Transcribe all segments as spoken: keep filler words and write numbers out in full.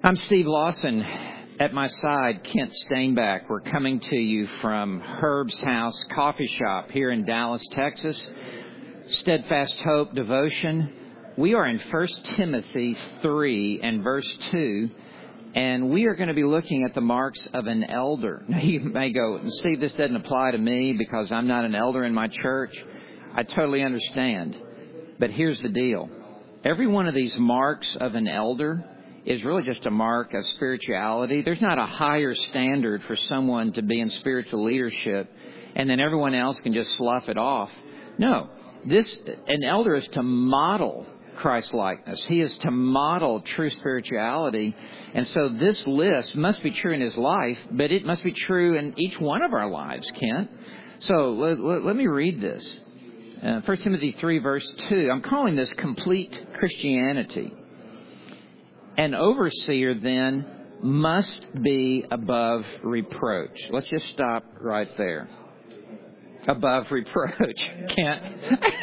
I'm Steve Lawson. At my side, Kent Stainback. We're coming to you from Herb's House Coffee Shop here in Dallas, Texas. Steadfast Hope Devotion. We are in First Timothy three and verse two, and we are going to be looking at the marks of an elder. Now, you may go, Steve, this doesn't apply to me because I'm not an elder in my church. I totally understand. But here's the deal. Every one of these marks of an elder is really just a mark of spirituality. There's not a higher standard for someone to be in spiritual leadership and then everyone else can just slough it off. No, this an elder is to model Christ-likeness. He is to model true spirituality. And so this list must be true in his life, but it must be true in each one of our lives, Kent. So let, let, let me read this. Uh, First Timothy three, verse two. I'm calling this complete Christianity. An overseer, then, must be above reproach. Let's just stop right there. Above reproach. Kent.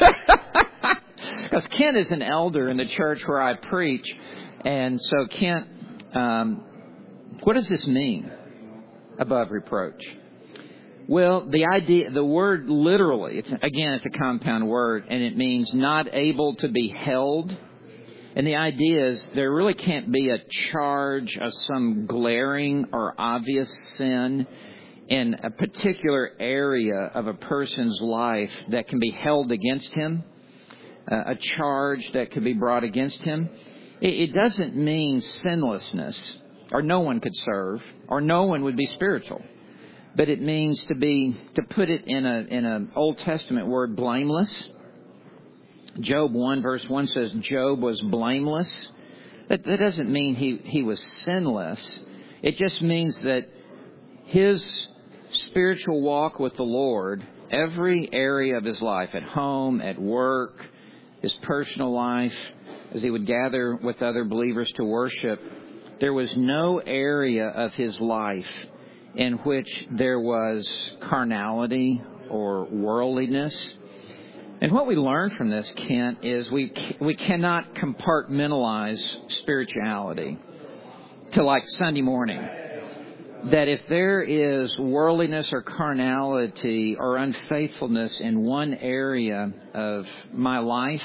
Because Kent is an elder in the church where I preach. And so, Kent, um, what does this mean? Above reproach. Well, the idea, the word literally, it's again, it's a compound word, and it means not able to be held. And the idea is there really can't be a charge of some glaring or obvious sin in a particular area of a person's life that can be held against him, uh, a charge that could be brought against him. It, it doesn't mean sinlessness, or no one could serve, or no one would be spiritual. But it means to be, to put it in a in an Old Testament word, blameless. Job one verse one says Job was blameless. That, that doesn't mean he, he was sinless. It just means that his spiritual walk with the Lord, every area of his life, at home, at work, his personal life, as he would gather with other believers to worship, there was no area of his life in which there was carnality or worldliness. And what we learn from this, Kent, is we we cannot compartmentalize spirituality to like Sunday morning. That if there is worldliness or carnality or unfaithfulness in one area of my life,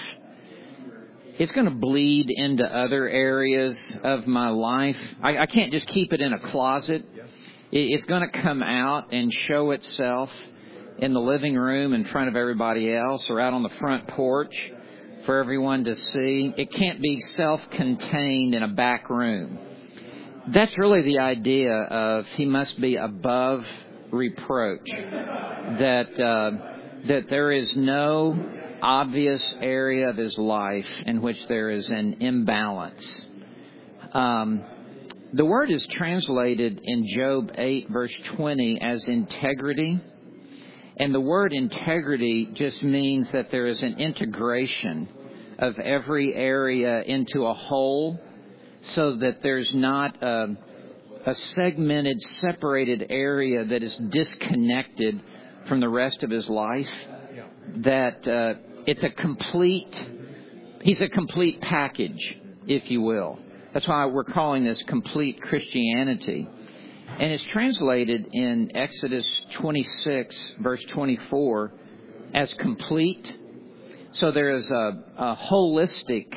it's going to bleed into other areas of my life. I, I can't just keep it in a closet. It's going to come out and show itself in the living room in front of everybody else or out on the front porch for everyone to see. It can't be self-contained in a back room. That's really the idea of he must be above reproach. That uh, that there is no obvious area of his life in which there is an imbalance. Um, the word is translated in Job eight, verse twenty as integrity. And the word integrity just means that there is an integration of every area into a whole so that there's not a, a segmented, separated area that is disconnected from the rest of his life. That uh, it's a complete, he's a complete package, if you will. That's why we're calling this complete Christianity. And it's translated in Exodus twenty-six, verse twenty-four, as complete. So there is a, a holistic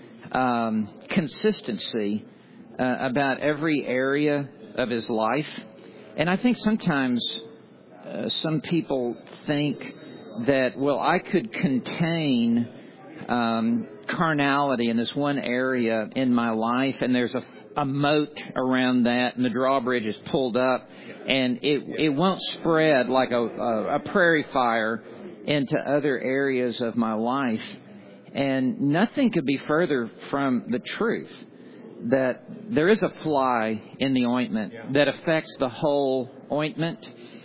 um, consistency uh, about every area of his life. And I think sometimes uh, some people think that, well, I could contain um, carnality in this one area in my life, and there's a a moat around that, and the drawbridge is pulled up, and it it won't spread like a, a, a prairie fire into other areas of my life. And nothing could be further from the truth that there is a fly in the ointment that affects the whole ointment.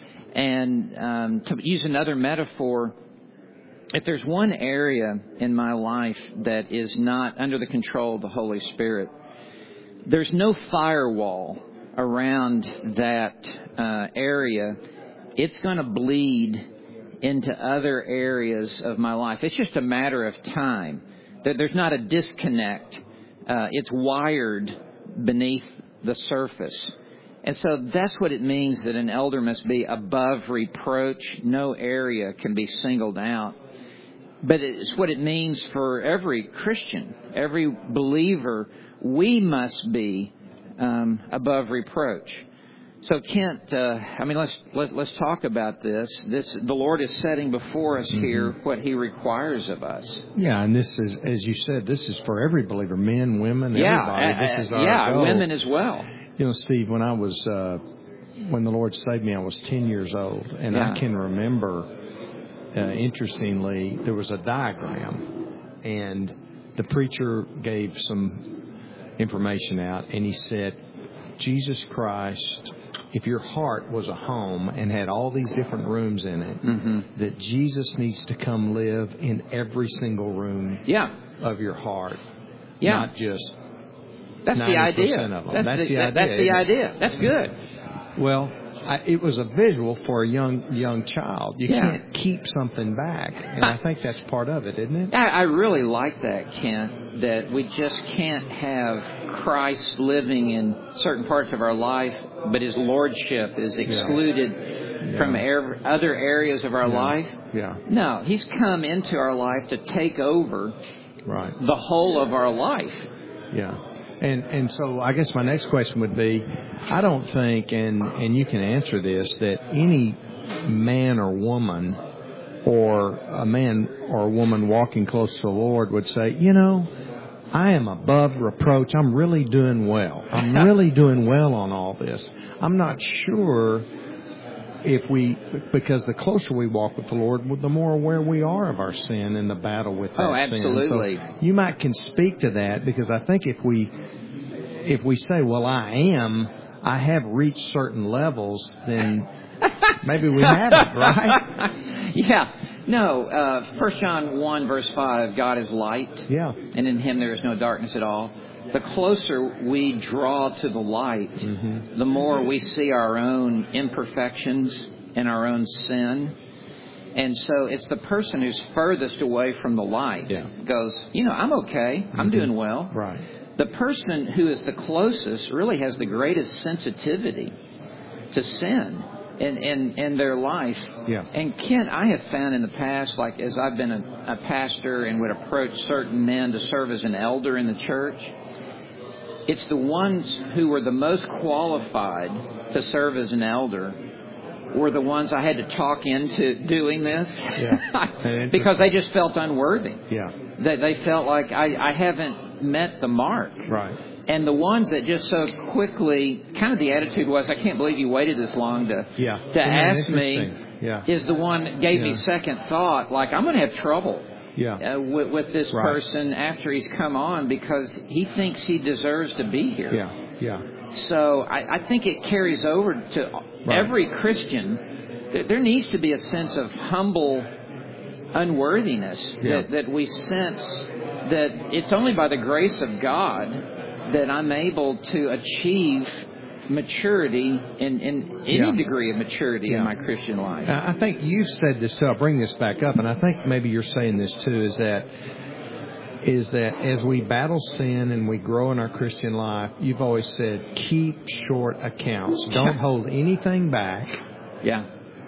And um, to use another metaphor, if there's one area in my life that is not under the control of the Holy Spirit, there's no firewall around that uh, area. It's going to bleed into other areas of my life. It's just a matter of time. There's not a disconnect. Uh, it's wired beneath the surface. And so that's what it means that an elder must be above reproach. No area can be singled out. But it's what it means for every Christian, every believer. We must be um, above reproach. So Kent, uh, I mean, let's let, let's talk about this. This the Lord is setting before us mm-hmm. here what He requires of us. Yeah, and this is, as you said, this is for every believer, men, women, yeah, everybody. This is our yeah, goal. Women as well. You know, Steve, when I was uh, when the Lord saved me, I was ten years old, and yeah. I can remember. Uh, interestingly, there was a diagram, and the preacher gave some information out, and he said, Jesus Christ, if your heart was a home and had all these different rooms in it, mm-hmm. that Jesus needs to come live in every single room yeah. of your heart, yeah. not just that's the idea. Of them. That's, that's the, the idea. That's the idea. That's good. Well, I, it was a visual for a young young child. You yeah. can't keep something back, and I think that's part of it, isn't it? I, I really like that, Kent, that we just can't have Christ living in certain parts of our life, but His Lordship is excluded yeah. from er- other areas of our yeah. life. Yeah. No, He's come into our life to take over right. the whole of our life. Yeah. And and so I guess my next question would be, I don't think, and, and you can answer this, that any man or woman or a man or a woman walking close to the Lord would say, you know, I am above reproach. I'm really doing well. I'm really doing well on all this. I'm not sure if we, because the closer we walk with the Lord, the more aware we are of our sin and the battle with that oh, absolutely. sin. So you might can speak to that, because I think if we, if we say, well, I am, I have reached certain levels, then maybe we haven't, right? Yeah. No, uh, First John one, verse five, God is light. Yeah. And in Him there is no darkness at all. The closer we draw to the light, mm-hmm. the more we see our own imperfections and our own sin. And so it's the person who's furthest away from the light yeah. goes, you know, I'm okay. I'm mm-hmm. doing well. Right. The person who is the closest really has the greatest sensitivity to sin in, in, in their life. Yeah. And Ken, I have found in the past, like as I've been a, a pastor and would approach certain men to serve as an elder in the church, it's the ones who were the most qualified to serve as an elder were the ones I had to talk into doing this yeah. because they just felt unworthy. Yeah. They, they felt like I, I haven't met the mark. Right. And the ones that just so quickly, kind of the attitude was, I can't believe you waited this long to yeah. to ask me, yeah. is the one that gave yeah. me second thought, like I'm going to have trouble. Yeah. Uh, with, with this right. person after he's come on because he thinks he deserves to be here. Yeah, yeah. So I, I think it carries over to right. every Christian. There needs to be a sense of humble unworthiness yeah. that, that we sense that it's only by the grace of God that I'm able to achieve maturity in, in any yeah. degree of maturity yeah. in my Christian life. I think you've said this too. I'll bring this back up, and I think maybe you're saying this too, is that is that as we battle sin and we grow in our Christian life, you've always said, keep short accounts. Don't hold anything back. Yeah.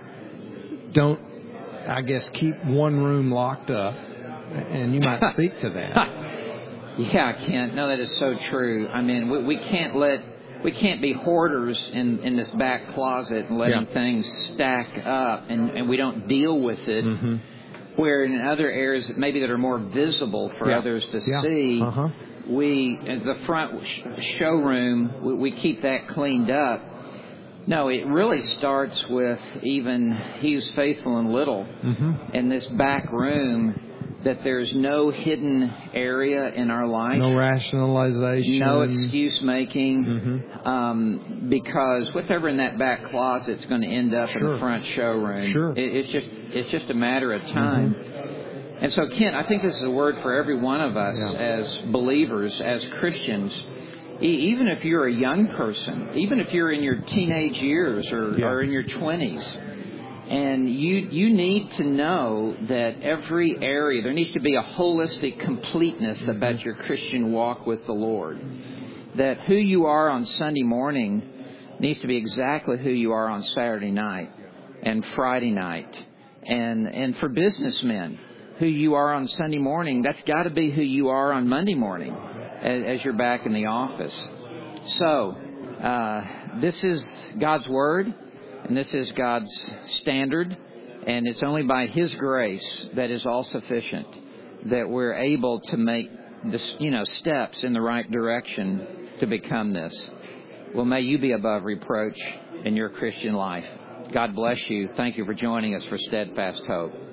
Don't, I guess, keep one room locked up, and you might speak to that. Yeah, I can't. No, that is so true. I mean, we, we can't let... We can't be hoarders in, in this back closet and letting yeah. things stack up and, and we don't deal with it. Mm-hmm. Where in other areas maybe that are more visible for yeah. others to yeah. see, uh-huh. we, the front sh- showroom, we, we keep that cleaned up. No, it really starts with even he who's faithful in little. Mm-hmm. In this back room, that there's no hidden area in our life. No rationalization. No excuse making. Mm-hmm. Um, because whatever in that back closet is going to end up sure. in the front showroom. Sure. It, it's just it's just a matter of time. Mm-hmm. And so, Kent, I think this is a word for every one of us yeah. as believers, as Christians. E- even if you're a young person, even if you're in your teenage years or, yeah. or in your twenties, and you you need to know that every area, there needs to be a holistic completeness about your Christian walk with the Lord. that who you are on Sunday morning needs to be exactly who you are on Saturday night and Friday night. And and for businessmen, who you are on Sunday morning, that's got to be who you are on Monday morning as, as you're back in the office. So uh, this is God's Word, and this is God's standard, and it's only by His grace that is all sufficient that we're able to make this, you know, steps in the right direction to become this. Well, may you be above reproach in your Christian life. God bless you. Thank you for joining us for Steadfast Hope.